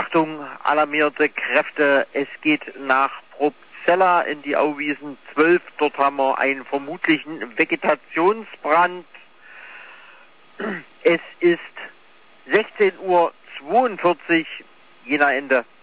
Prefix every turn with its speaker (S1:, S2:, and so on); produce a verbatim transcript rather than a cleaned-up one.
S1: Achtung, alarmierte Kräfte, es geht nach Probstzella in die Auwiesen zwölf. Dort haben wir einen vermutlichen Vegetationsbrand. Es ist sechzehn Uhr zweiundvierzig, Jena Ende.